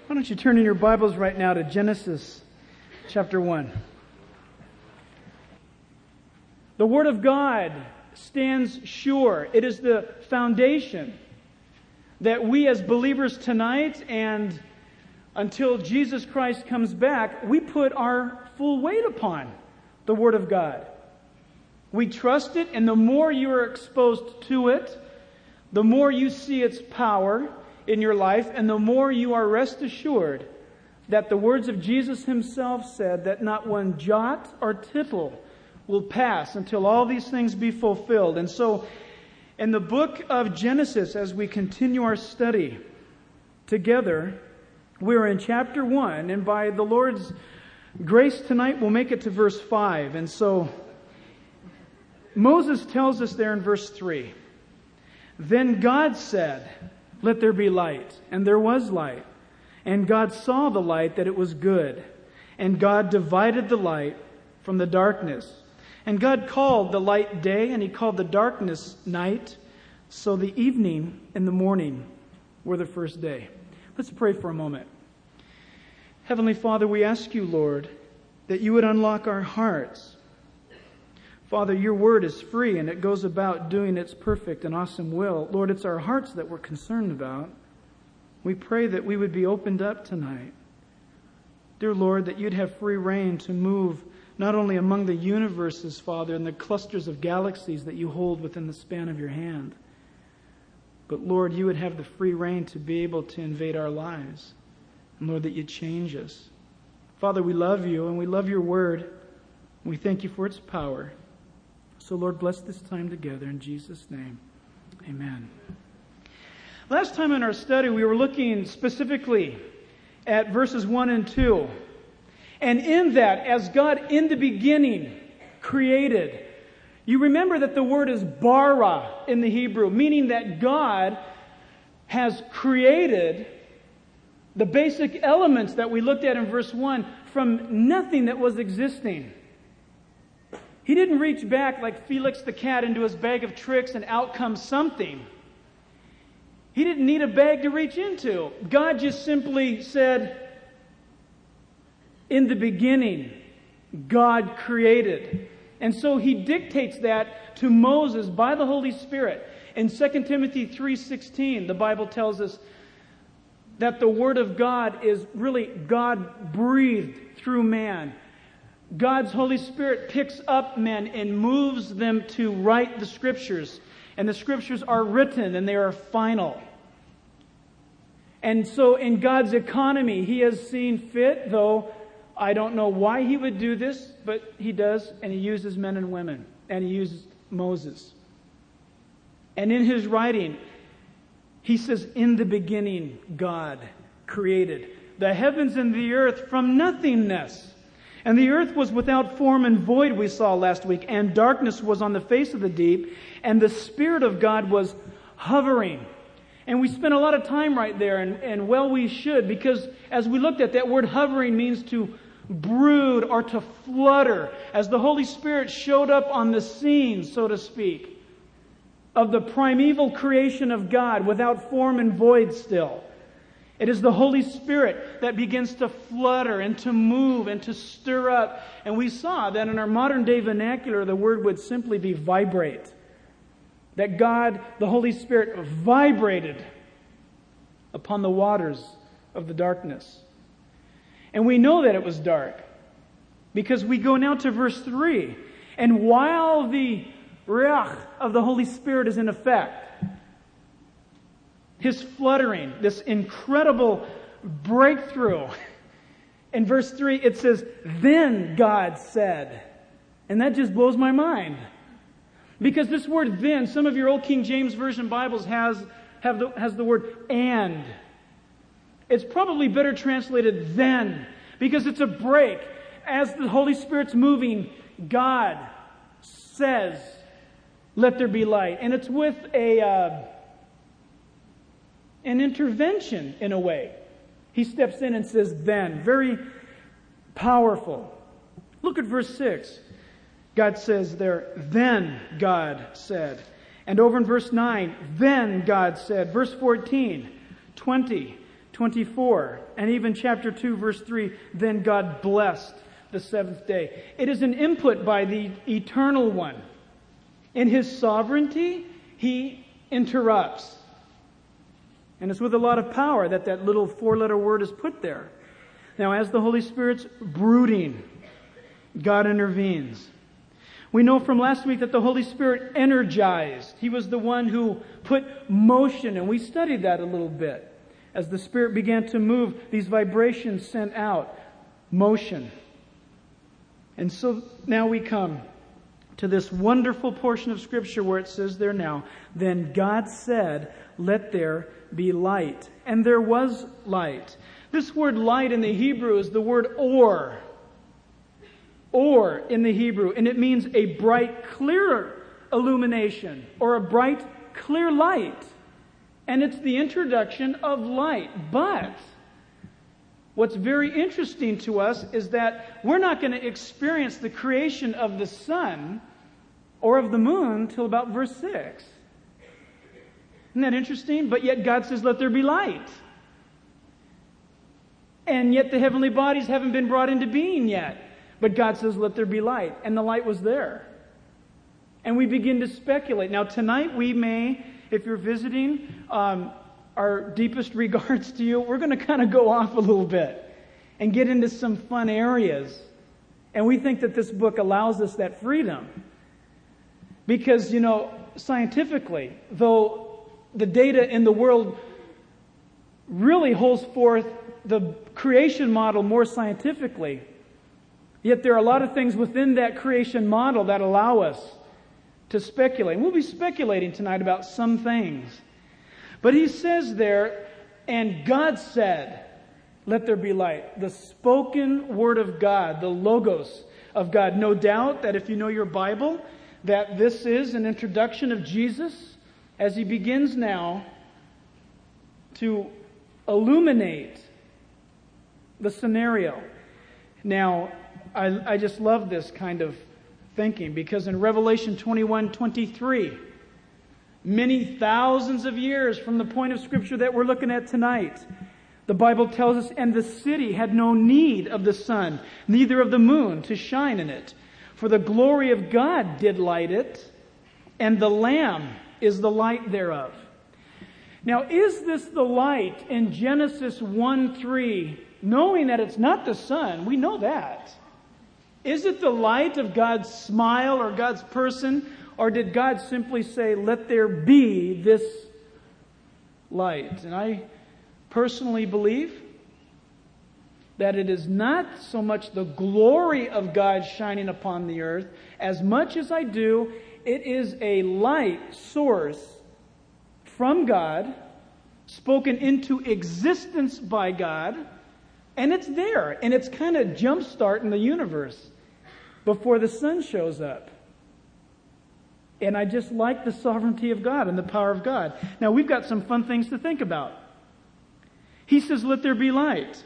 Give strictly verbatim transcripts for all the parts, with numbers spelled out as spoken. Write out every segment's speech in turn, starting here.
Why don't you turn in your Bibles right now to Genesis chapter one. The Word of God stands sure. It is the foundation that we as believers tonight and until Jesus Christ comes back, we put our full weight upon the Word of God. We trust it, and the more you are exposed to it, the more you see its power in your life, and the more you are rest assured that the words of Jesus Himself said that not one jot or tittle will pass until all these things be fulfilled. And so, in the book of Genesis, as we continue our study together, we're in chapter one, and by the Lord's grace tonight, we'll make it to verse five. And so, Moses tells us there in verse three, "Then God said, 'Let there be light,' and there was light. And God saw the light that it was good. And God divided the light from the darkness. And God called the light day, and He called the darkness night. So the evening and the morning were the first day." Let's pray for a moment. Heavenly Father, we ask You, Lord, that You would unlock our hearts. Father, Your Word is free, and it goes about doing its perfect and awesome will. Lord, it's our hearts that we're concerned about. We pray that we would be opened up tonight. Dear Lord, that You'd have free reign to move not only among the universes, Father, and the clusters of galaxies that You hold within the span of Your hand, but Lord, You would have the free reign to be able to invade our lives. And Lord, that You'd change us. Father, we love You, and we love Your Word. We thank You for its power. So Lord, bless this time together in Jesus' name. Amen. Last time in our study, we were looking specifically at verses one and two. And in that, as God in the beginning created, you remember that the word is bara in the Hebrew, meaning that God has created the basic elements that we looked at in verse one from nothing that was existing. He didn't reach back like Felix the cat into his bag of tricks and out comes something. He didn't need a bag to reach into. God just simply said, in the beginning, God created. And so He dictates that to Moses by the Holy Spirit. In Second Timothy three sixteen, the Bible tells us that the Word of God is really God breathed through man. God's Holy Spirit picks up men and moves them to write the Scriptures. And the Scriptures are written and they are final. And so in God's economy, He has seen fit, though I don't know why He would do this, but He does, and He uses men and women. And He uses Moses. And in His writing, He says, in the beginning, God created the heavens and the earth from nothingness. And the earth was without form and void, we saw last week, and darkness was on the face of the deep, and the Spirit of God was hovering. And we spent a lot of time right there, and, and well we should, because as we looked at that word hovering means to brood or to flutter, as the Holy Spirit showed up on the scene, so to speak, of the primeval creation of God without form and void still. It is the Holy Spirit that begins to flutter and to move and to stir up. And we saw that in our modern day vernacular, the word would simply be vibrate. That God, the Holy Spirit, vibrated upon the waters of the darkness. And we know that it was dark because we go now to verse three. And while the ruach of the Holy Spirit is in effect, His fluttering, this incredible breakthrough. In verse three, it says, "Then God said." And that just blows my mind. Because this word "then," some of your old King James Version Bibles has, have the, has the word "and." It's probably better translated "then," because it's a break. As the Holy Spirit's moving, God says, "Let there be light." And it's with a... Uh, an intervention in a way. He steps in and says, "Then." Very powerful. Look at verse six. God says there, "Then God said." And over in verse nine, "Then God said." Verse fourteen, twenty, twenty-four, and even chapter two, verse three, then God blessed the seventh day. It is an input by the Eternal One. In His sovereignty, He interrupts. And it's with a lot of power that that little four-letter word is put there. Now, as the Holy Spirit's brooding, God intervenes. We know from last week that the Holy Spirit energized. He was the one who put motion, and we studied that a little bit. As the Spirit began to move, these vibrations sent out motion. And so now we come to this wonderful portion of Scripture where it says there now, then God said, let there be light. And there was light. This word light in the Hebrew is the word or. Or in the Hebrew. And it means a bright, clear illumination. Or a bright, clear light. And it's the introduction of light. But what's very interesting to us is that we're not going to experience the creation of the sun or of the moon till about verse six. Isn't that interesting? But yet God says, let there be light. And yet the heavenly bodies haven't been brought into being yet. But God says, let there be light. And the light was there. And we begin to speculate. Now tonight we may, if you're visiting, um, our deepest regards to you. We're going to kind of go off a little bit and get into some fun areas. And we think that this book allows us that freedom. Because, you know, scientifically, though the data in the world really holds forth the creation model more scientifically, yet there are a lot of things within that creation model that allow us to speculate. And we'll be speculating tonight about some things. But he says there, and God said, let there be light. The spoken word of God, the logos of God. No doubt that if you know your Bible, that this is an introduction of Jesus as He begins now to illuminate the scenario. Now, I, I just love this kind of thinking because in Revelation twenty-one twenty-three, many thousands of years from the point of Scripture that we're looking at tonight, the Bible tells us, and the city had no need of the sun, neither of the moon to shine in it. For the glory of God did light it, and the Lamb is the light thereof. Now, is this the light in Genesis one three, knowing that it's not the sun? We know that. Is it the light of God's smile or God's person? Or did God simply say, let there be this light? And I personally believe that it is not so much the glory of God shining upon the earth, as much as I do, it is a light source from God, spoken into existence by God, and it's there, and it's kind of jump-starting the universe before the sun shows up. And I just like the sovereignty of God and the power of God. Now, we've got some fun things to think about. He says, let there be light.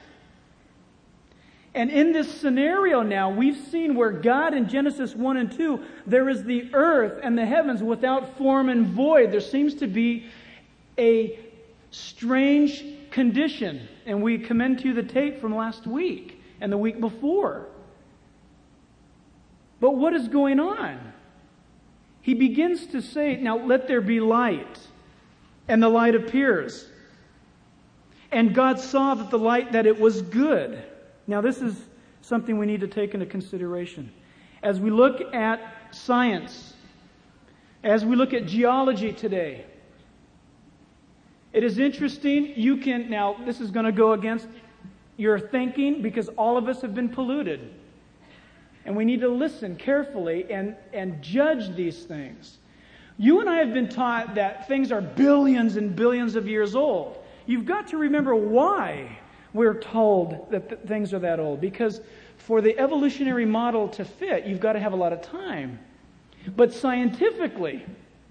And in this scenario now, we've seen where God in Genesis one and two, there is the earth and the heavens without form and void. There seems to be a strange condition. And we commend to you the tape from last week and the week before. But what is going on? He begins to say, now let there be light. And the light appears. And God saw that the light, that it was good. Now this is something we need to take into consideration. As we look at science, as we look at geology today, it is interesting. You can, now this is going to go against your thinking because all of us have been polluted. And we need to listen carefully and, and judge these things. You and I have been taught that things are billions and billions of years old. You've got to remember why we're told that th- things are that old. Because for the evolutionary model to fit, you've got to have a lot of time. But scientifically,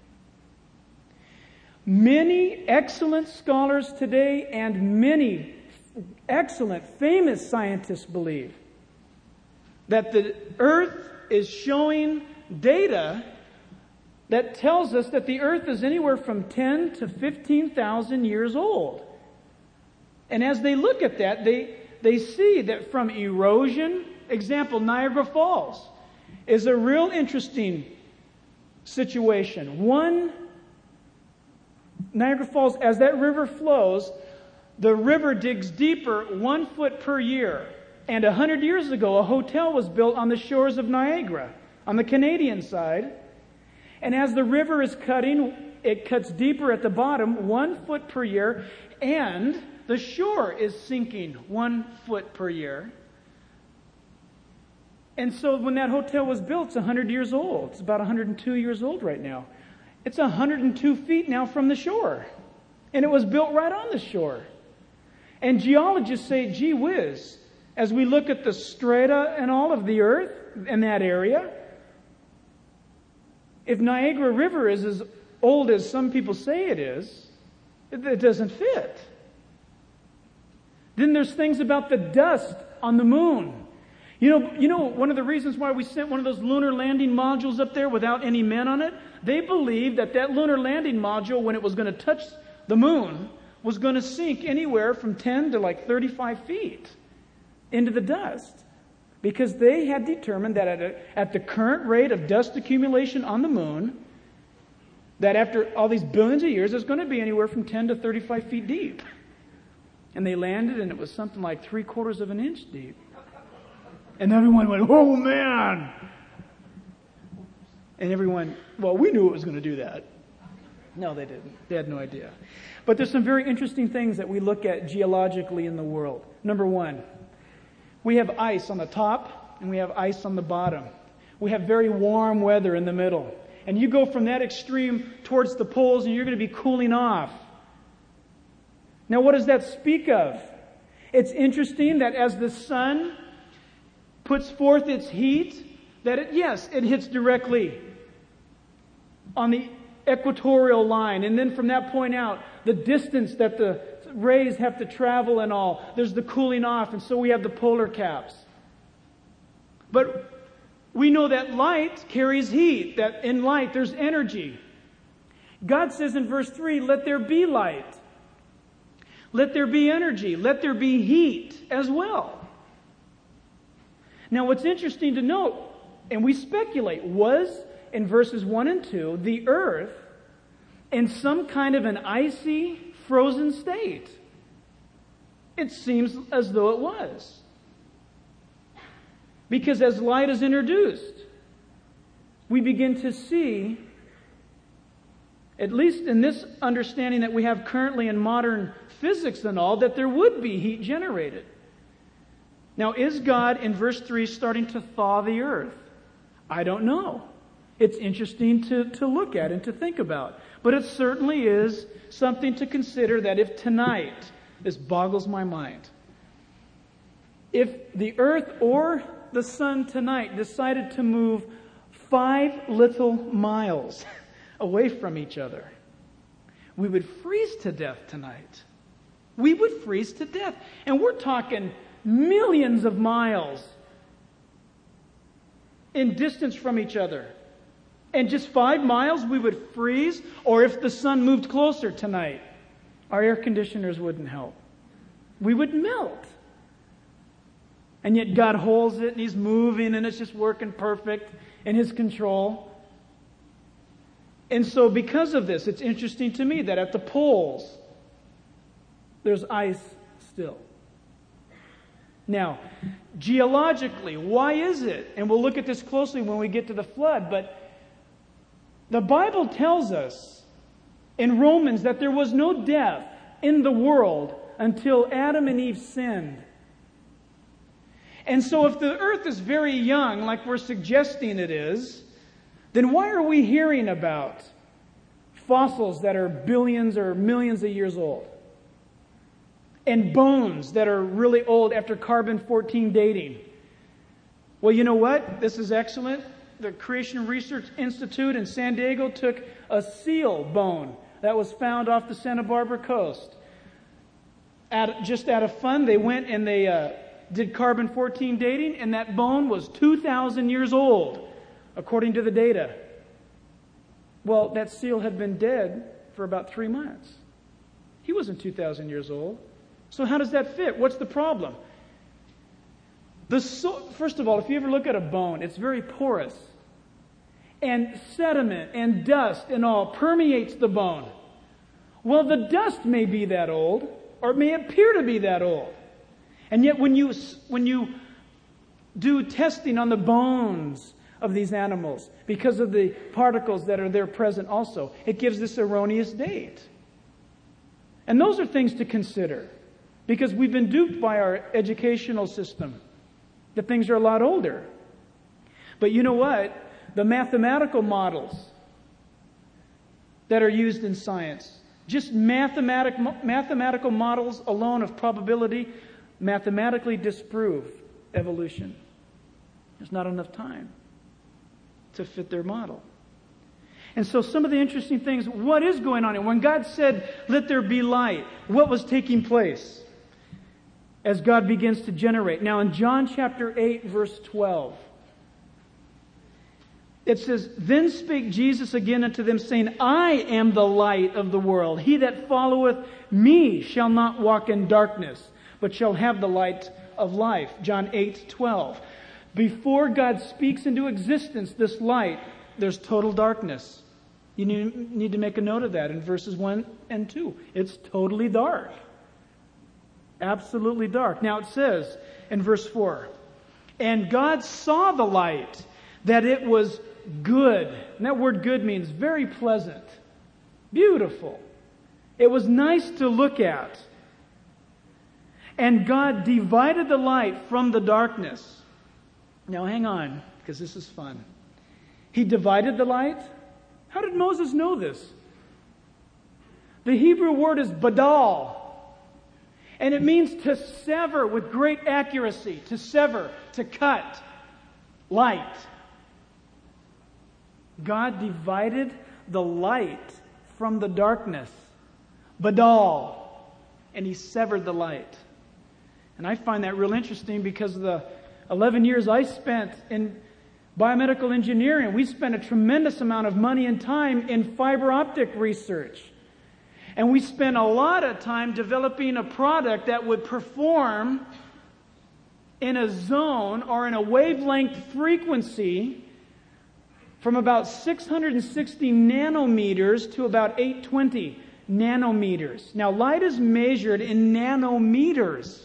many excellent scholars today and many excellent, famous scientists believe that the earth is showing data that tells us that the earth is anywhere from ten to fifteen thousand years old. And as they look at that, they, they see that from erosion, example, Niagara Falls is a real interesting situation. One, Niagara Falls, as that river flows, the river digs deeper one foot per year. And a hundred years ago, a hotel was built on the shores of Niagara, on the Canadian side. And as the river is cutting, it cuts deeper at the bottom, one foot per year, and the shore is sinking one foot per year. And so when that hotel was built, it's a hundred years old. It's about one hundred two years old right now. It's one hundred two feet now from the shore. And it was built right on the shore. And geologists say, gee whiz, as we look at the strata and all of the earth in that area, if Niagara River is as old as some people say it is, it, it doesn't fit. Then there's things about the dust on the moon. You know, you know, one of the reasons why we sent one of those lunar landing modules up there without any men on it, they believed that that lunar landing module, when it was going to touch the moon, was going to sink anywhere from ten to like thirty-five feet into the dust. Because they had determined that at, a, at the current rate of dust accumulation on the moon, that after all these billions of years, it's going to be anywhere from ten to thirty-five feet deep. And they landed, and it was something like three quarters of an inch deep. And everyone went, oh man! And everyone, well, we knew it was going to do that. No, they didn't. They had no idea. But there's some very interesting things that we look at geologically in the world. Number one, we have ice on the top and we have ice on the bottom. We have very warm weather in the middle. And you go from that extreme towards the poles and you're going to be cooling off. Now, what does that speak of? It's interesting that as the sun puts forth its heat, that it, yes, it hits directly on the equatorial line. And then from that point out, the distance that the rays have to travel and all, there's the cooling off. And so we have the polar caps. But we know that light carries heat, that in light there's energy. God says in verse three, let there be light. Let there be energy. Let there be heat as well. Now what's interesting to note, and we speculate, was in verses one and two, the earth in some kind of an icy, frozen state. It seems as though it was. Because as light is introduced, we begin to see, at least in this understanding that we have currently in modern physics and all, that there would be heat generated. Now, is God, in verse three, starting to thaw the earth? I don't know. It's interesting to, to look at and to think about. But it certainly is something to consider, that if tonight, this boggles my mind, if the earth or the sun tonight decided to move five little miles away from each other, we would freeze to death tonight. We would freeze to death. And we're talking millions of miles in distance from each other. And just five miles we would freeze. Or if the sun moved closer tonight, our air conditioners wouldn't help. We would melt. And yet God holds it and He's moving and it's just working perfect in His control. And so because of this, it's interesting to me that at the poles, there's ice still. Now, geologically, why is it? And we'll look at this closely when we get to the flood, but the Bible tells us in Romans that there was no death in the world until Adam and Eve sinned. And so if the earth is very young, like we're suggesting it is, then why are we hearing about fossils that are billions or millions of years old? And bones that are really old after carbon fourteen dating? Well, you know what? This is excellent. The Creation Research Institute in San Diego took a seal bone that was found off the Santa Barbara coast. At, just out of fun, they went and they uh, did carbon fourteen dating, and that bone was two thousand years old, according to the data. Well, that seal had been dead for about three months. He wasn't two thousand years old. So how does that fit? What's the problem? The so- First of all, if you ever look at a bone, it's very porous. And sediment and dust and all permeates the bone. Well, the dust may be that old, or it may appear to be that old. And yet when you when you do testing on the bones of these animals, because of the particles that are there present also, it gives this erroneous date. And those are things to consider, because we've been duped by our educational system that things are a lot older. But you know what? The mathematical models that are used in science, just mathematic, mathematical models alone of probability, mathematically disprove evolution. There's not enough time to fit their model. And so some of the interesting things, what is going on? And when God said, let there be light, what was taking place as God begins to generate? Now in John chapter eight, verse twelve, it says, then spake Jesus again unto them, saying, I am the light of the world. He that followeth me shall not walk in darkness, but shall have the light of life. John eight, twelve. Before God speaks into existence this light, there's total darkness. You need to make a note of that in verses one and two. It's totally dark. Absolutely dark. Now it says in verse four, and God saw the light, that it was good. And that word good means very pleasant, beautiful. It was nice to look at. And God divided the light from the darkness. Now hang on, because this is fun. He divided the light? How did Moses know this? The Hebrew word is badal. And it means to sever with great accuracy. To sever, to cut. Light. God divided the light from the darkness. Badal. And He severed the light. And I find that real interesting because of the eleven years I spent in biomedical engineering. We spent a tremendous amount of money and time in fiber optic research. And we spent a lot of time developing a product that would perform in a zone or in a wavelength frequency from about six hundred sixty nanometers to about eight hundred twenty nanometers. Now, light is measured in nanometers.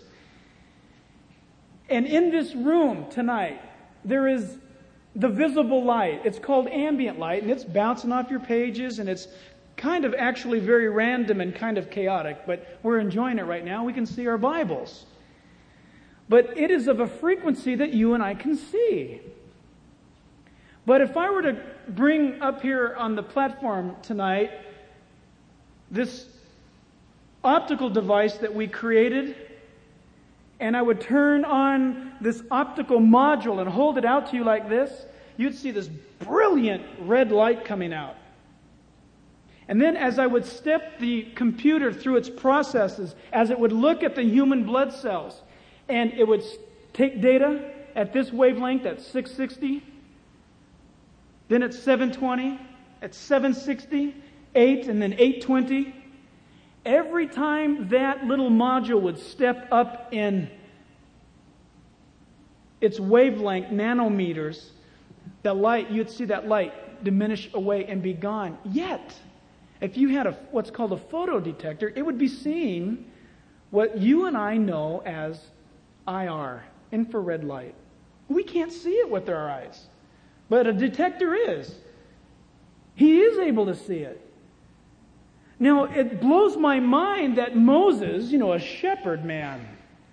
And in this room tonight, there is the visible light. It's called ambient light, and it's bouncing off your pages, and it's kind of actually very random and kind of chaotic, but we're enjoying it right now. We can see our Bibles. But it is of a frequency that you and I can see. But if I were to bring up here on the platform tonight this optical device that we created, and I would turn on this optical module and hold it out to you like this, you'd see this brilliant red light coming out. And then as I would step the computer through its processes, as it would look at the human blood cells, and it would take data at this wavelength at six sixty, then at seven twenty, at seven sixty, eight, and then eight twenty. Every time that little module would step up in its wavelength, nanometers, the light, you'd see that light diminish away and be gone. Yet, if you had a what's called a photodetector, it would be seeing what you and I know as I R, infrared light. We can't see it with our eyes, but a detector is. He is able to see it. Now, it blows my mind that Moses, you know, a shepherd man,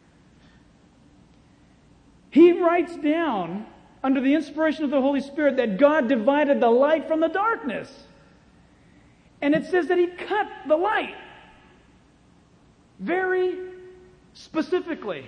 he writes down under the inspiration of the Holy Spirit that God divided the light from the darkness. And it says that He cut the light very specifically.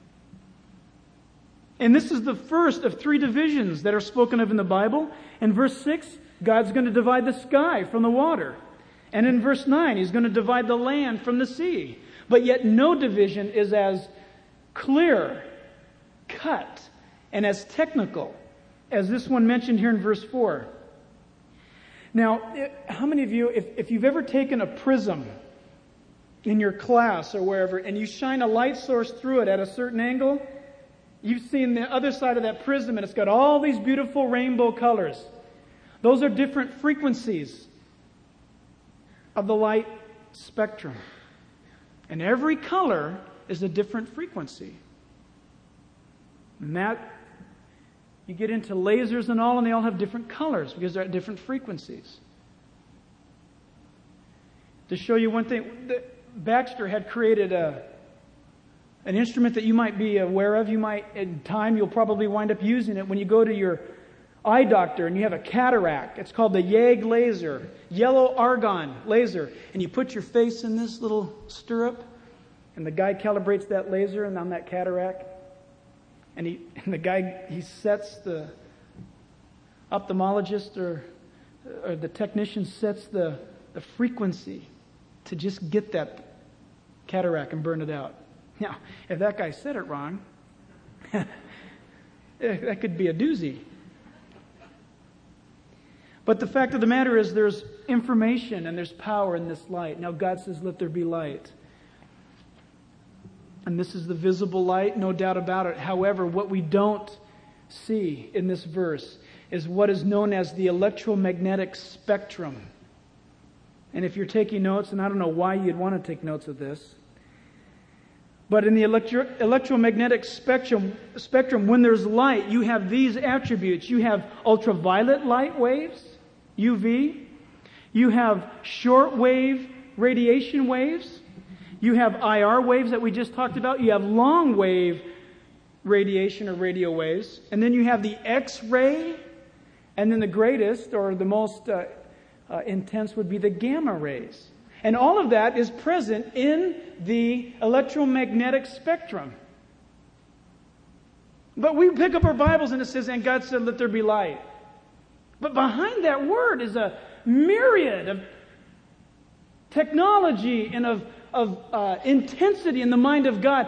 And this is the first of three divisions that are spoken of in the Bible. In verse six, God's going to divide the sky from the water. And in verse nine, He's going to divide the land from the sea. But yet no division is as clear, cut, and as technical as this one mentioned here in verse four. Now, how many of you, if, if you've ever taken a prism in your class or wherever, and you shine a light source through it at a certain angle, you've seen the other side of that prism, and it's got all these beautiful rainbow colors. Those are different frequencies of the light spectrum. And every color is a different frequency. And that, you get into lasers and all, and they all have different colors because they're at different frequencies. To show you one thing, Baxter had created a an instrument that you might be aware of. You might, in time, you'll probably wind up using it when you go to your eye doctor and you have a cataract. It's called the YAG laser, yellow argon laser. And you put your face in this little stirrup, and the guy calibrates that laser and on that cataract. And he, and the guy, he sets the ophthalmologist or, or the technician sets the, the frequency to just get that cataract and burn it out. Now, if that guy said it wrong, that could be a doozy. But the fact of the matter is there's information and there's power in this light. Now God says, let there be light. And this is the visible light, no doubt about it. However, what we don't see in this verse is what is known as the electromagnetic spectrum. And if you're taking notes, and I don't know why you'd want to take notes of this, but in the electro- electromagnetic spectrum, spectrum, when there's light, you have these attributes. You have ultraviolet light waves, U V. You have shortwave radiation waves. You have I R waves that we just talked about. You have long wave radiation or radio waves. And then you have the X-ray. And then the greatest or the most uh, uh, intense would be the gamma rays. And all of that is present in the electromagnetic spectrum. But we pick up our Bibles and it says, and God said, let there be light. But behind that word is a myriad of technology and of, of uh, intensity in the mind of God.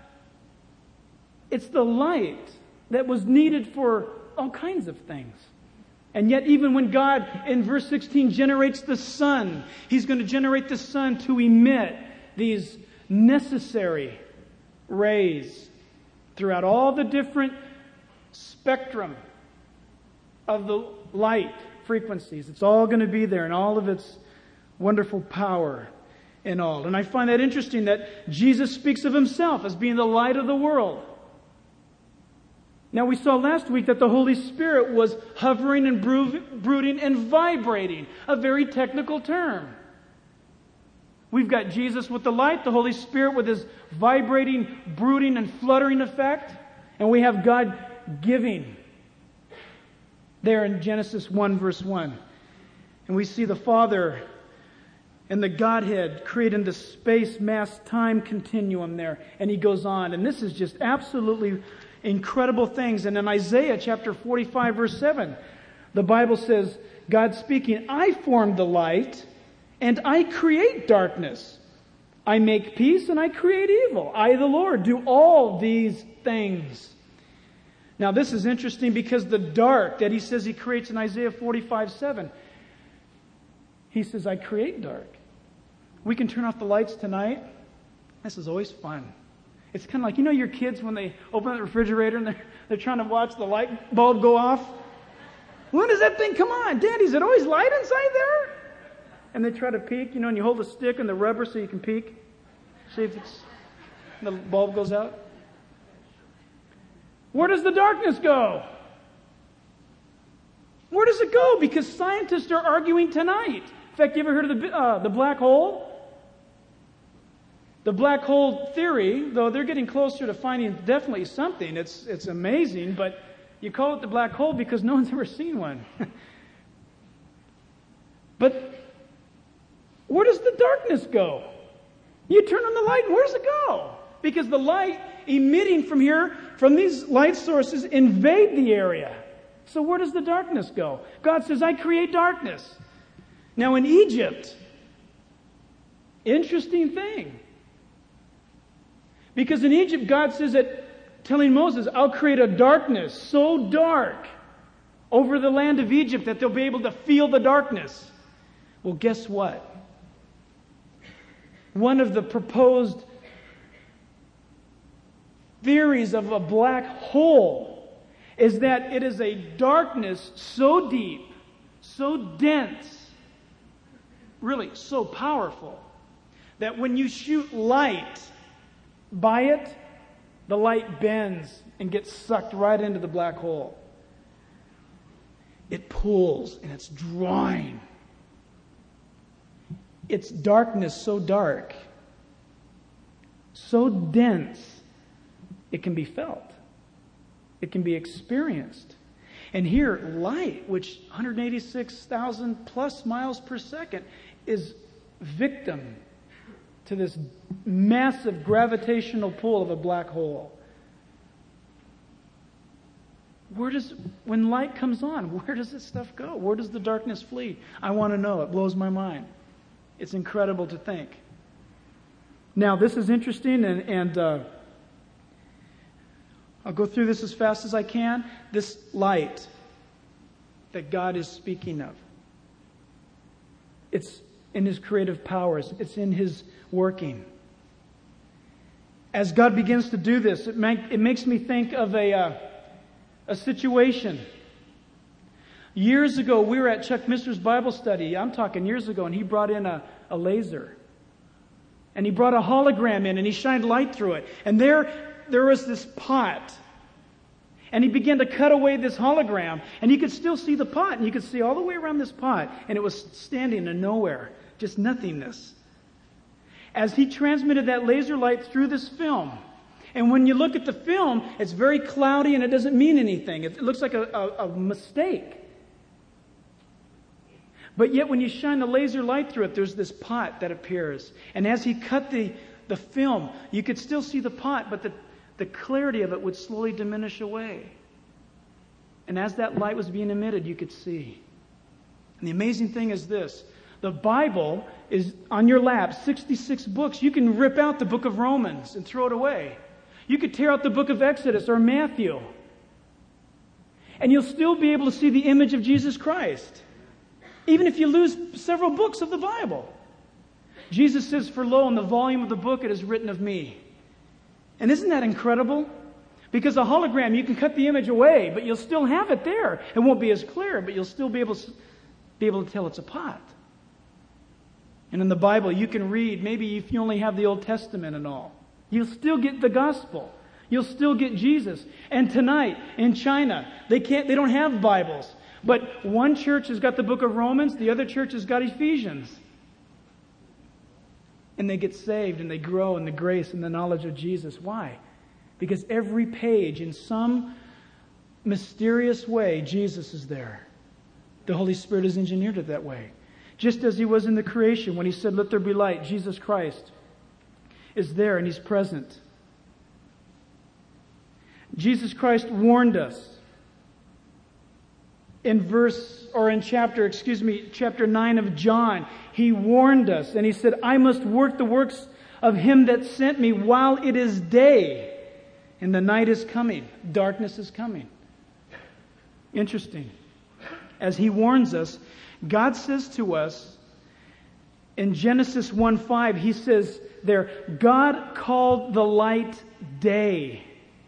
It's the light that was needed for all kinds of things. And yet even when God, in verse sixteen, generates the sun, He's going to generate the sun to emit these necessary rays throughout all the different spectrum of the light frequencies. It's all going to be there in all of its wonderful power and all. And I find that interesting that Jesus speaks of Himself as being the light of the world. Now we saw last week that the Holy Spirit was hovering and brooding and vibrating, a very technical term. We've got Jesus with the light, the Holy Spirit with His vibrating, brooding, and fluttering effect, and we have God giving there in Genesis one verse one. And we see the Father and the Godhead creating the space, mass, time continuum there. And He goes on, and this is just absolutely incredible things. And in Isaiah chapter forty-five verse seven, the Bible says, God speaking, I form the light and I create darkness. I make peace and I create evil. I, the Lord, do all these things. Now this is interesting because the dark that He says He creates in Isaiah forty-five seven, He says, I create dark. We can turn off the lights tonight. This is always fun. It's kind of like, you know your kids when they open the refrigerator and they're, they're trying to watch the light bulb go off? When does that thing come on? Daddy, is it always light inside there? And they try to peek, you know, and you hold a stick and the rubber so you can peek. See if it's, the bulb goes out. Where does the darkness go? Where does it go? Because scientists are arguing tonight. In fact, you ever heard of the, uh, the black hole? The black hole theory, though they're getting closer to finding definitely something, it's it's amazing, but you call it the black hole because no one's ever seen one. But where does the darkness go? You turn on the light, and where does it go? Because the light emitting from here, from these light sources, invade the area. So where does the darkness go? God says, I create darkness. Now in Egypt, interesting thing. Because in Egypt, God says that, telling Moses, I'll create a darkness so dark over the land of Egypt that they'll be able to feel the darkness. Well, guess what? one of the proposed theories of a black hole is that it is a darkness so deep, so dense, really so powerful, that when you shoot light by it, the light bends and gets sucked right into the black hole. It pulls and it's drawing. It's darkness so dark, so dense, it can be felt. It can be experienced. And here, light, which one hundred eighty-six thousand plus miles per second, is victim to this massive gravitational pull of a black hole. Where does, when light comes on, where does this stuff go? Where does the darkness flee? I want to know. It blows my mind. It's incredible to think. Now, this is interesting, and, and uh, I'll go through this as fast as I can. This light that God is speaking of, it's in His creative powers. It's in His working. As God begins to do this, it, make, it makes me think of a, uh, a situation. Years ago, we were at Chuck Mister's Bible study. I'm talking years ago, and he brought in a, a laser. And he brought a hologram in, and he shined light through it. And there, there was this pot. And he began to cut away this hologram, and you could still see the pot, and you could see all the way around this pot, and it was standing in nowhere, just nothingness. As he transmitted that laser light through this film, and when you look at the film, it's very cloudy and it doesn't mean anything. It looks like a, a, a mistake. But yet when you shine the laser light through it, there's this pot that appears. And as he cut the, the film, you could still see the pot, but the, the clarity of it would slowly diminish away. And as that light was being emitted, you could see. And the amazing thing is this. The Bible is on your lap, sixty-six books. You can rip out the book of Romans and throw it away. You could tear out the book of Exodus or Matthew. And you'll still be able to see the image of Jesus Christ. Even if you lose several books of the Bible. Jesus says, "For lo, in the volume of the book it is written of me." And isn't that incredible? Because a hologram, you can cut the image away, but you'll still have it there. It won't be as clear, but you'll still be able to, be able to tell it's a pot. And in the Bible, you can read, maybe if you only have the Old Testament and all, you'll still get the gospel. You'll still get Jesus. And tonight, in China, they can't, they don't have Bibles. But one church has got the book of Romans, the other church has got Ephesians. And they get saved and they grow in the grace and the knowledge of Jesus. Why? Because every page, in some mysterious way, Jesus is there. The Holy Spirit has engineered it that way. Just as He was in the creation when He said, "Let there be light," Jesus Christ is there and He's present. Jesus Christ warned us in verse, or in chapter, excuse me, chapter nine of John. He warned us and He said, "I must work the works of Him that sent me while it is day, and the night is coming." Darkness is coming. Interesting. As He warns us, God says to us in Genesis one five, He says there, God called the light day.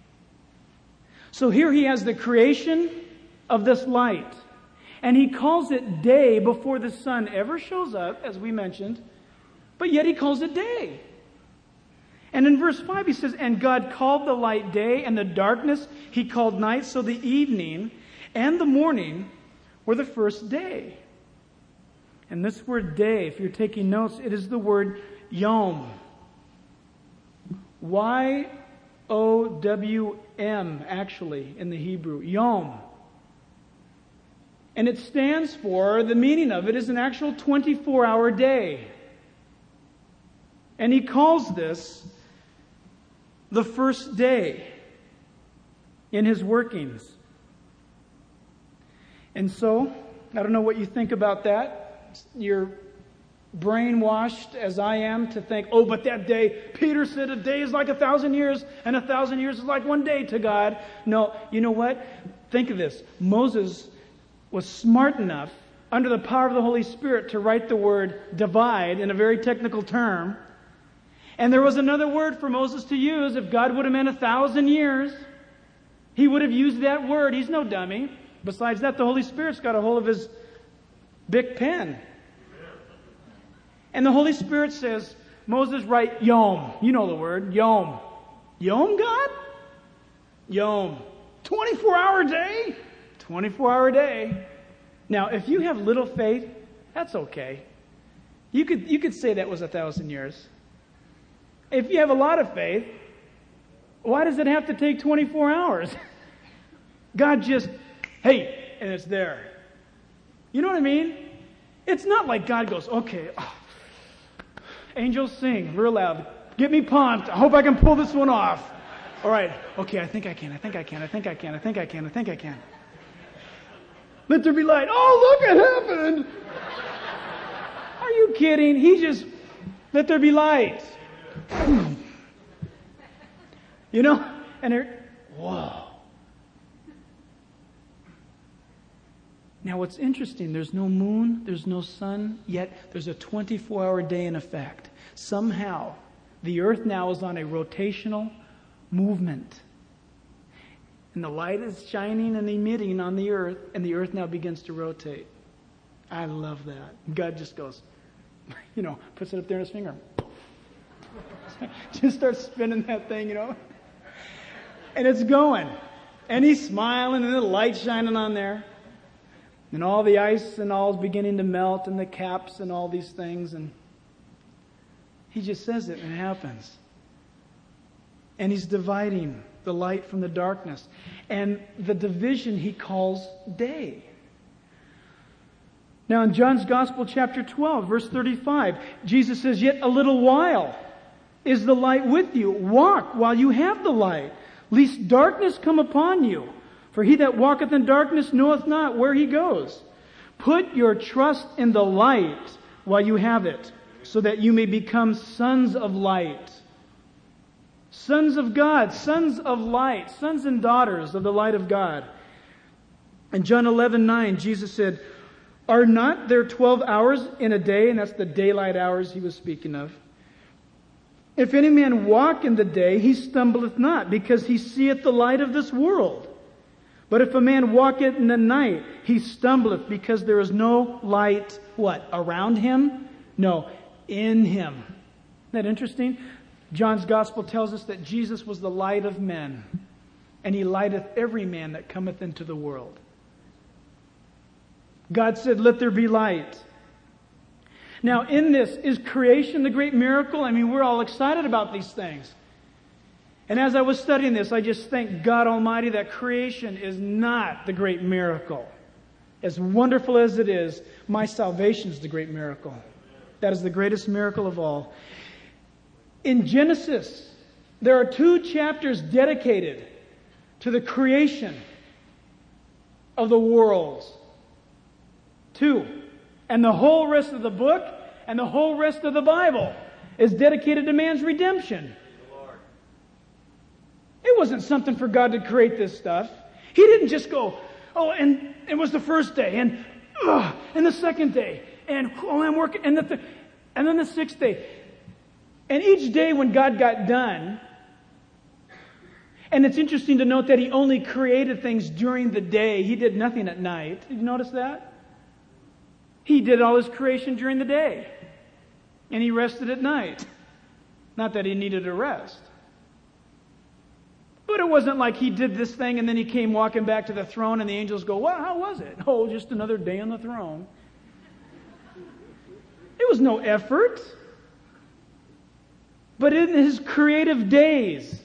So here He has the creation of this light. And He calls it day before the sun ever shows up, as we mentioned. But yet He calls it day. And in verse five He says, "And God called the light day, and the darkness He called night. So the evening and the morning were the first day." And this word day, if you're taking notes, it is the word yom. Y O W M, actually, in the Hebrew. Yom. And it stands for, the meaning of it is an actual twenty-four hour day. And He calls this the first day in His workings. And so, I don't know what you think about that. You're brainwashed, as I am, to think, "Oh, but that day, Peter said a day is like a thousand years, and a thousand years is like one day to God." No, you know what? Think of this. Moses was smart enough, under the power of the Holy Spirit, to write the word divide in a very technical term. And there was another word for Moses to use. If God would have meant a thousand years, he would have used that word. He's no dummy. Besides that, the Holy Spirit's got a hold of his big pen. And the Holy Spirit says, Moses, write Yom. You know the word, Yom. Yom, God? Yom. twenty-four hour day? twenty-four hour day. Now, if you have little faith, that's okay. You could, you could say that was a thousand years. If you have a lot of faith, why does it have to take twenty-four hours? God just, hey, and it's there. You know what I mean? It's not like God goes, okay, oh, angels sing real loud. Get me pumped. I hope I can pull this one off. All right. Okay, I think I can. I think I can. I think I can. I think I can. I think I can. Let there be light. Oh, look, it happened. Are you kidding? He just, let there be light. You know? And there, whoa. Now what's interesting, there's no moon, there's no sun, yet there's a twenty-four hour day in effect. Somehow, the earth now is on a rotational movement. And the light is shining and emitting on the earth, and the earth now begins to rotate. I love that. God just goes, you know, puts it up there in his finger. Just starts spinning that thing, you know. And it's going. And he's smiling, and the light's shining on there. And all the ice and all is beginning to melt, and the caps and all these things. And he just says it, and it happens. And he's dividing the light from the darkness. And the division he calls day. Now in John's Gospel, chapter twelve, verse thirty-five, Jesus says, yet a little while is the light with you. Walk while you have the light, lest darkness come upon you. For he that walketh in darkness knoweth not where he goes. Put your trust in the light while you have it, so that you may become sons of light. Sons of God, sons of light, sons and daughters of the light of God. In John eleven nine, Jesus said, are not there twelve hours in a day? And that's the daylight hours he was speaking of. If any man walk in the day, he stumbleth not, because he seeth the light of this world. But if a man walketh in the night, he stumbleth, because there is no light, what, around him? No, in him. Isn't that interesting? John's Gospel tells us that Jesus was the light of men, and he lighteth every man that cometh into the world. God said, let there be light. Now, in this, is creation the great miracle? I mean, we're all excited about these things. And as I was studying this, I just thank God Almighty that creation is not the great miracle. As wonderful as it is, my salvation is the great miracle. That is the greatest miracle of all. In Genesis, there are two chapters dedicated to the creation of the worlds. Two. And the whole rest of the book and the whole rest of the Bible is dedicated to man's redemption. It wasn't something for God to create this stuff. He didn't just go, oh, and it was the first day, and uh, and the second day, and oh, I'm working, and the th- and then the sixth day. And each day when God got done, and it's interesting to note that He only created things during the day. He did nothing at night. Did you notice that? He did all His creation during the day. And He rested at night. Not that He needed a rest. But it wasn't like He did this thing and then He came walking back to the throne and the angels go, well, how was it? Oh, just another day on the throne. It was no effort. But in His creative days,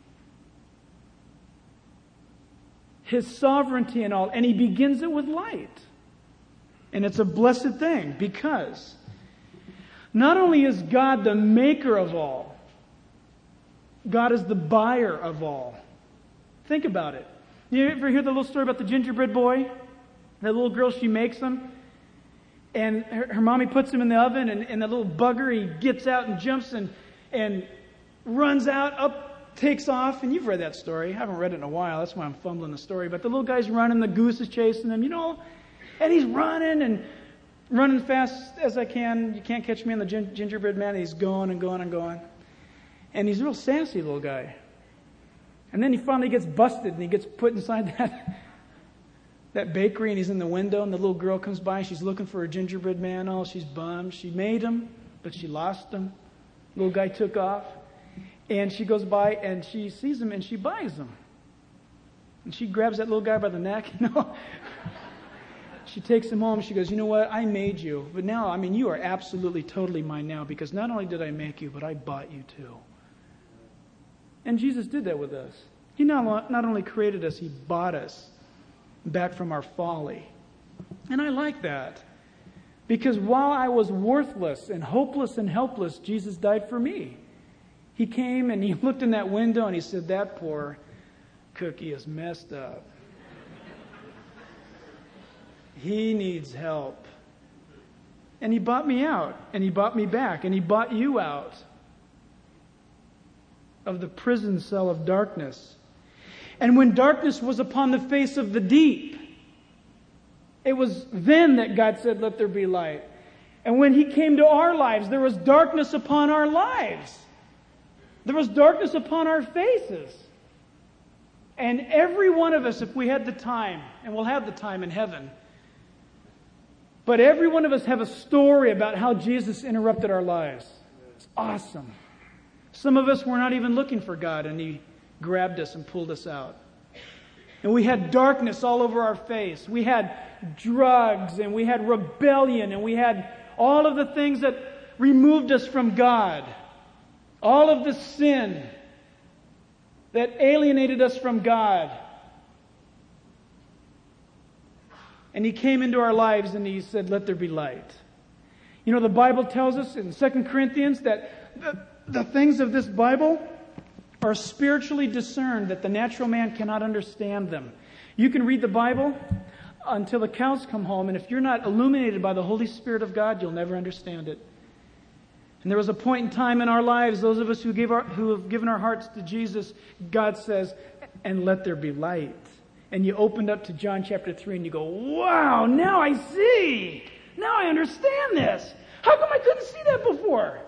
His sovereignty and all, and He begins it with light. And it's a blessed thing because not only is God the maker of all, God is the buyer of all. Think about it. You ever hear the little story about the gingerbread boy? That little girl, she makes them. And her, her mommy puts him in the oven, and, and the little bugger, he gets out and jumps and, and runs out, up, takes off. And you've read that story. I haven't read it in a while. That's why I'm fumbling the story. But the little guy's running, the goose is chasing him, you know. And he's running and running fast as I can. You can't catch me on the gin- gingerbread man. He's going and going and going. And he's a real sassy little guy. And then he finally gets busted and he gets put inside that that bakery and he's in the window and the little girl comes by and she's looking for a gingerbread man. Oh, she's bummed. She made him, but she lost him. Little guy took off. And she goes by and she sees him and she buys him. And she grabs that little guy by the neck. You know? She takes him home. She goes, you know what? I made you. But now, I mean, you are absolutely, totally mine now because not only did I make you, but I bought you too. And Jesus did that with us. He not, not only created us, He bought us back from our folly. And I like that. Because while I was worthless and hopeless and helpless, Jesus died for me. He came and He looked in that window and He said, that poor cookie is messed up. He needs help. And He bought me out. And He bought me back. And He bought you out of the prison cell of darkness. And when darkness was upon the face of the deep, it was then that God said, let there be light. And when He came to our lives, there was darkness upon our lives. There was darkness upon our faces. And every one of us, if we had the time, and we'll have the time in heaven, but every one of us have a story about how Jesus interrupted our lives. It's awesome. Some of us were not even looking for God, and He grabbed us and pulled us out. And we had darkness all over our face. We had drugs, and we had rebellion, and we had all of the things that removed us from God. All of the sin that alienated us from God. And He came into our lives and He said, let there be light. You know, the Bible tells us in Second Corinthians that the, the things of this Bible are spiritually discerned, that the natural man cannot understand them. You can read the Bible until the cows come home, and if you're not illuminated by the Holy Spirit of God, you'll never understand it. And there was a point in time in our lives, those of us who gave our, who have given our hearts to Jesus, God says, and let there be light. And you opened up to John chapter three and you go, wow, now I see. Now I understand this. How come I couldn't see that before?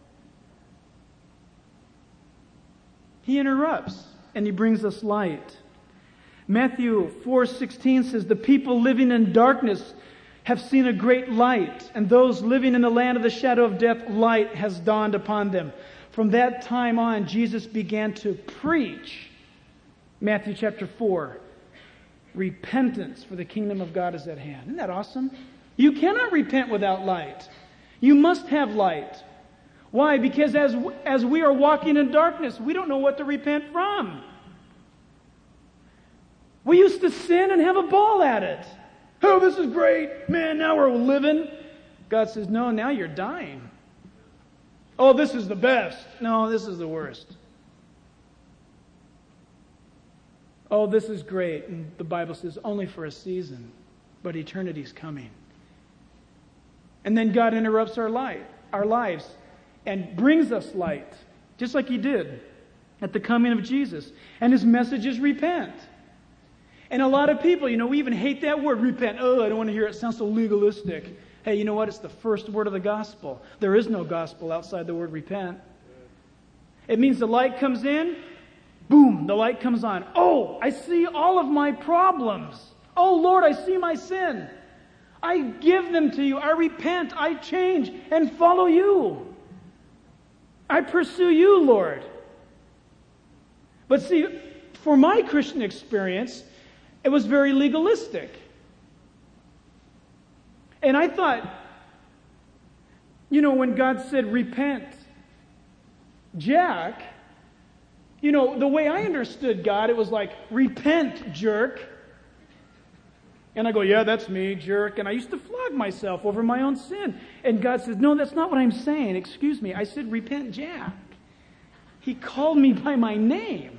He interrupts and He brings us light. Matthew four sixteen says, the people living in darkness have seen a great light, and those living in the land of the shadow of death, light has dawned upon them. From that time on, Jesus began to preach, Matthew chapter four, repentance, for the kingdom of God is at hand. Isn't that awesome? You cannot repent without light. You must have light. Why? Because as, as we are walking in darkness, we don't know what to repent from. We used to sin and have a ball at it. Oh, this is great. Man, now we're living. God says, no, now you're dying. Oh, this is the best. No, this is the worst. Oh, this is great. And the Bible says only for a season, but eternity's coming. And then God interrupts our light, our lives and brings us light, just like He did at the coming of Jesus. And His message is repent. And a lot of people, you know, we even hate that word, repent. Oh, I don't want to hear it. It sounds so legalistic. Hey, you know what? It's the first word of the gospel. There is no gospel outside the word repent. It means the light comes in, boom, the light comes on. Oh, I see all of my problems. Oh, Lord, I see my sin. I give them to you. I repent. I change and follow you. I pursue you, Lord. But see, for my Christian experience, it was very legalistic. And I thought, you know, when God said, repent, Jack, you know, the way I understood God, it was like, repent, jerk. And I go, yeah, that's me, jerk. And I used to flog myself over my own sin. And God says, no, that's not what I'm saying. Excuse me. I said, repent, Jack. He called me by my name.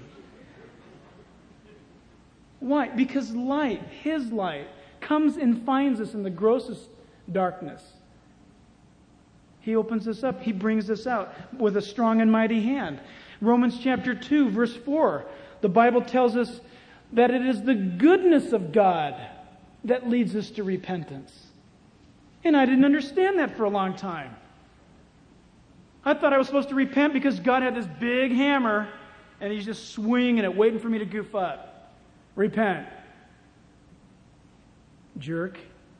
Why? Because light, His light, comes and finds us in the grossest darkness. He opens us up. He brings us out with a strong and mighty hand. Romans chapter two, verse four, the Bible tells us that it is the goodness of God that leads us to repentance. And I didn't understand that for a long time. I thought I was supposed to repent because God had this big hammer and He's just swinging it, waiting for me to goof up. Repent. Jerk.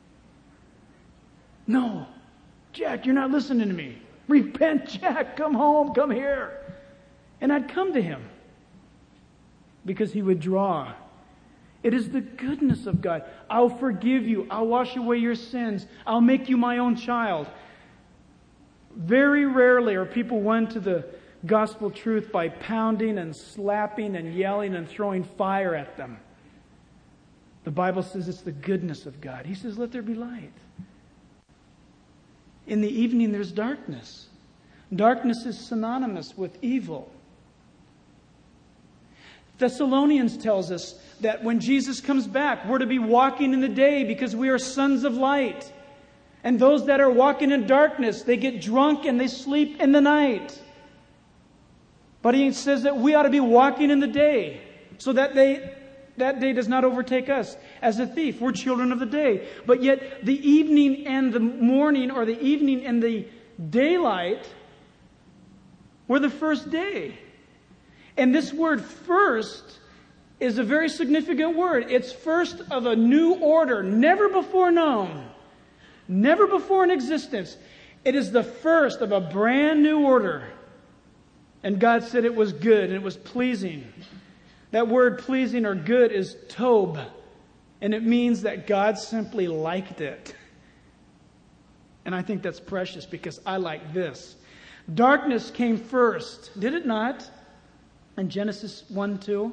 No. Jack, you're not listening to me. Repent, Jack. Come home. Come here. And I'd come to Him because He would draw. It is the goodness of God. I'll forgive you. I'll wash away your sins. I'll make you my own child. Very rarely are people won to the gospel truth by pounding and slapping and yelling and throwing fire at them. The Bible says it's the goodness of God. He says, let there be light. In the evening there's darkness. Darkness is synonymous with evil. Thessalonians tells us that when Jesus comes back, we're to be walking in the day because we are sons of light. And those that are walking in darkness, they get drunk and they sleep in the night. But He says that we ought to be walking in the day so that they, that day does not overtake us as a thief. We're children of the day. But yet the evening and the morning, or the evening and the daylight, were the first day. And this word first is a very significant word. It's first of a new order, never before known, never before in existence. It is the first of a brand new order. And God said it was good and it was pleasing. That word pleasing or good is tob. And it means that God simply liked it. And I think that's precious because I like this. Darkness came first, did it not? In Genesis one two.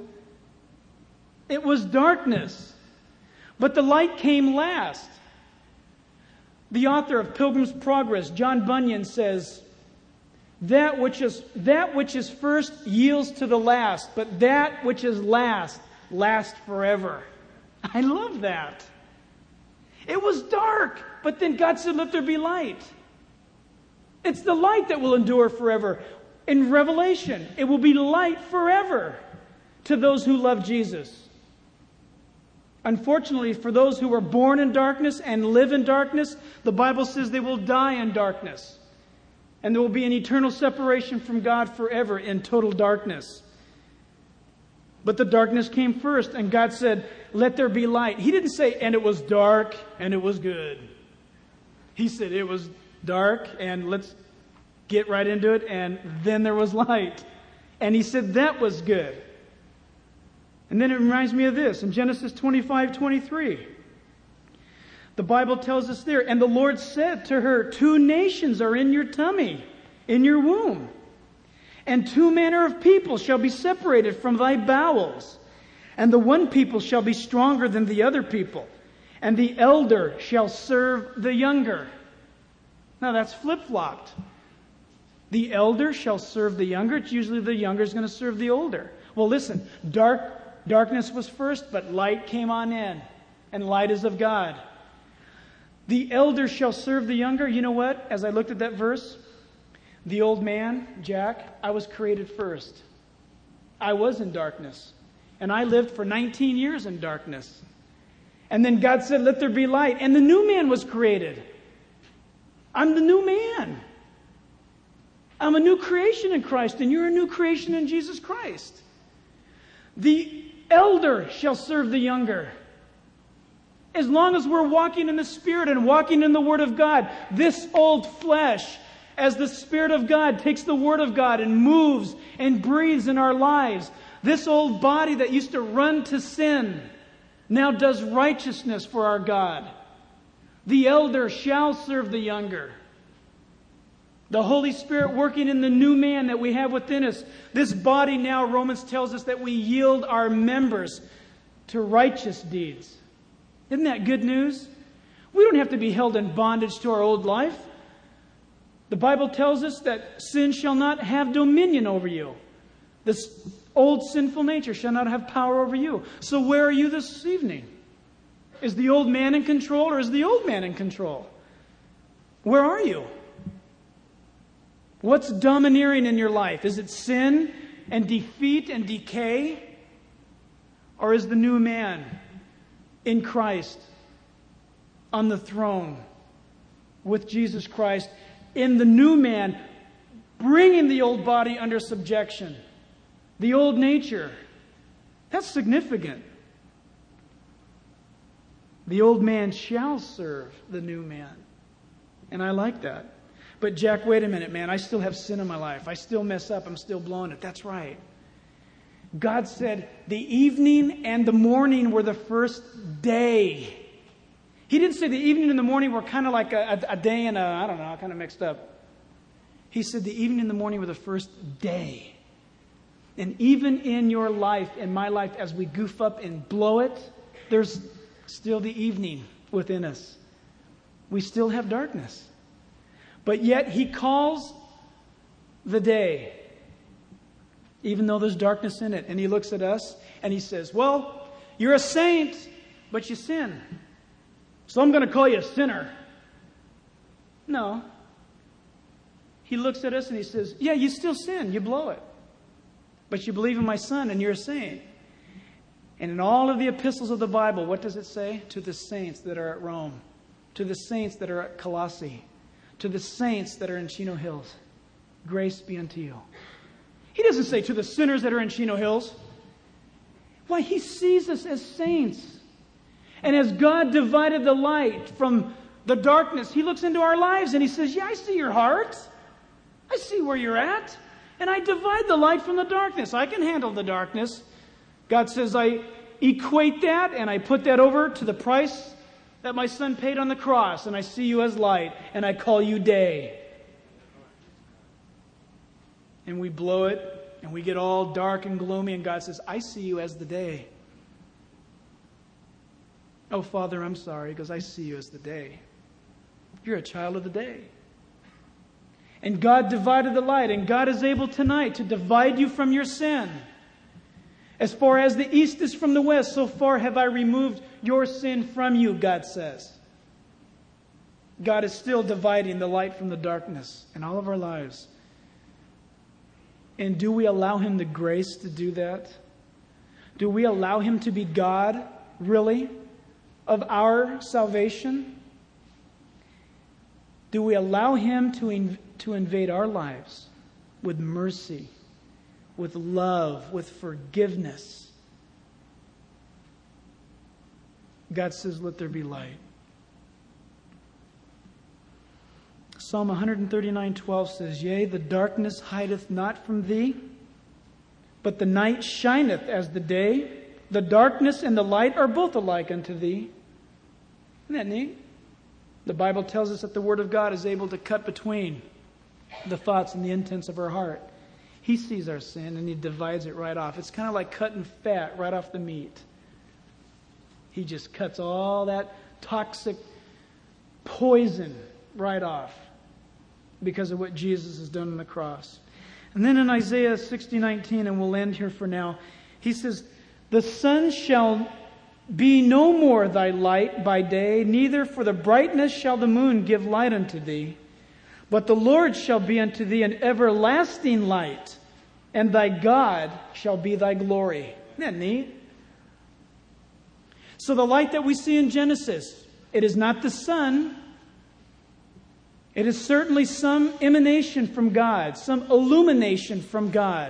It was darkness. But the light came last. The author of Pilgrim's Progress, John Bunyan, says, That which is that which is first yields to the last, but that which is last lasts forever. I love that. It was dark, but then God said, let there be light. It's the light that will endure forever. In Revelation, it will be light forever to those who love Jesus. Unfortunately, for those who are born in darkness and live in darkness, the Bible says they will die in darkness. And there will be an eternal separation from God forever in total darkness. But the darkness came first, and God said, let there be light. He didn't say, and it was dark, and it was good. He said, it was dark, and let's get right into it, and then there was light. And He said that was good. And then it reminds me of this, in Genesis twenty-five twenty-three. The Bible tells us there, and the Lord said to her, two nations are in your tummy, in your womb. And two manner of people shall be separated from thy bowels. And the one people shall be stronger than the other people. And the elder shall serve the younger. Now that's flip-flopped. The elder shall serve the younger. It's usually the younger is going to serve the older. Well, listen, dark darkness was first, but light came on in. And light is of God. The elder shall serve the younger. You know what? As I looked at that verse, the old man, Jack, I was created first. I was in darkness. And I lived for nineteen years in darkness. And then God said, let there be light. And the new man was created. I'm the new man. I'm a new creation in Christ, and you're a new creation in Jesus Christ. The elder shall serve the younger. As long as we're walking in the Spirit and walking in the Word of God, this old flesh, as the Spirit of God takes the Word of God and moves and breathes in our lives, this old body that used to run to sin now does righteousness for our God. The elder shall serve the younger. The Holy Spirit working in the new man that we have within us. This body now, Romans tells us that we yield our members to righteous deeds. Isn't that good news? We don't have to be held in bondage to our old life. The Bible tells us that sin shall not have dominion over you. This old sinful nature shall not have power over you. So where are you this evening? Is the old man in control, or is the old man in control? Where are you? What's domineering in your life? Is it sin and defeat and decay? Or is the new man in Christ on the throne with Jesus Christ? In the new man, bringing the old body under subjection, the old nature. That's significant. The old man shall serve the new man. And I like that. But Jack, wait a minute, man. I still have sin in my life. I still mess up. I'm still blowing it. That's right. God said the evening and the morning were the first day. He didn't say the evening and the morning were kind of like a, a, a day and a, I don't know, kind of mixed up. He said the evening and the morning were the first day. And even in your life, in my life, as we goof up and blow it, there's still the evening within us. We still have darkness. But yet He calls the day, even though there's darkness in it. And He looks at us and He says, well, you're a saint, but you sin. So I'm going to call you a sinner. No. He looks at us and He says, yeah, you still sin. You blow it. But you believe in my Son and you're a saint. And in all of the epistles of the Bible, what does it say? To the saints that are at Rome. To the saints that are at Colossae. To the saints that are in Chino Hills. Grace be unto you. He doesn't say to the sinners that are in Chino Hills. Why, He sees us as saints. And as God divided the light from the darkness, He looks into our lives and He says, yeah, I see your heart. I see where you're at. And I divide the light from the darkness. I can handle the darkness. God says, I equate that and I put that over to the price that my Son paid on the cross. And I see you as light and I call you day. And we blow it and we get all dark and gloomy and God says, I see you as the day. Oh, Father, I'm sorry because I see you as the day. You're a child of the day. And God divided the light, and God is able tonight to divide you from your sin. As far as the east is from the west, so far have I removed your sin from you, God says. God is still dividing the light from the darkness in all of our lives. And do we allow Him the grace to do that? Do we allow Him to be God, really, of our salvation? Do we allow Him to, in, to invade our lives with mercy, with love, with forgiveness? God says, let there be light. Psalm one thirty-nine twelve says, yea, the darkness hideth not from thee, but the night shineth as the day. The darkness and the light are both alike unto thee. Isn't that neat? The Bible tells us that the Word of God is able to cut between the thoughts and the intents of our heart. He sees our sin and He divides it right off. It's kind of like cutting fat right off the meat. He just cuts all that toxic poison right off because of what Jesus has done on the cross. And then in Isaiah sixty nineteen, and we'll end here for now, He says, the sun shall be no more thy light by day, neither for the brightness shall the moon give light unto thee. But the Lord shall be unto thee an everlasting light, and thy God shall be thy glory. Isn't that neat? So the light that we see in Genesis, it is not the sun. It is certainly some emanation from God, some illumination from God.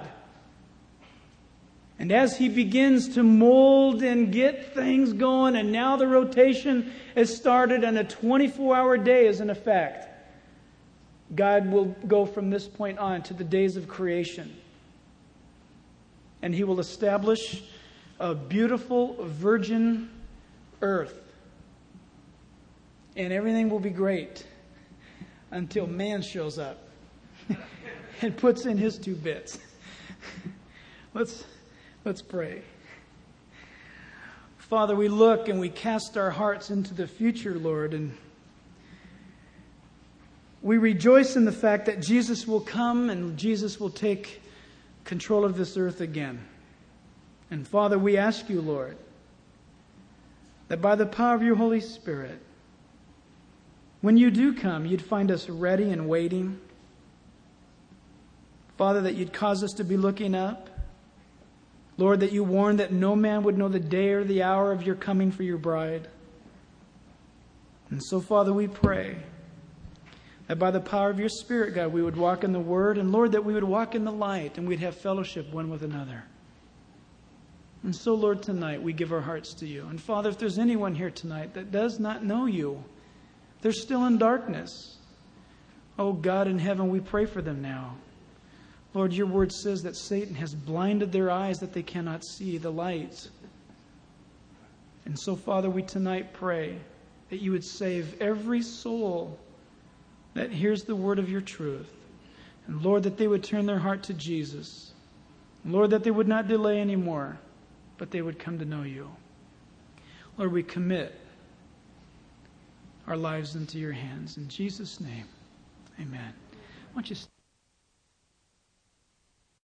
And as He begins to mold and get things going, and now the rotation has started and a twenty-four hour day is in effect, God will go from this point on to the days of creation. And He will establish a beautiful virgin earth. And everything will be great until man shows up and puts in his two bits. Let's... Let's pray. Father, we look and we cast our hearts into the future, Lord, and we rejoice in the fact that Jesus will come and Jesus will take control of this earth again. And Father, we ask you, Lord, that by the power of your Holy Spirit, when you do come, you'd find us ready and waiting. Father, that you'd cause us to be looking up. Lord, that you warned that no man would know the day or the hour of your coming for your bride. And so, Father, we pray That by the power of your Spirit, God, we would walk in the Word, and Lord, that we would walk in the light, and we'd have fellowship one with another. And so, Lord, tonight we give our hearts to you. And Father, if there's anyone here tonight that does not know you, they're still in darkness. Oh God in heaven, we pray for them now. Lord, your word says that Satan has blinded their eyes that they cannot see the light. And so, Father, we tonight pray that you would save every soul that hears the word of your truth. And Lord, that they would turn their heart to Jesus. Lord, that they would not delay anymore, but they would come to know you. Lord, we commit our lives into your hands. In Jesus' name, amen. Why don't you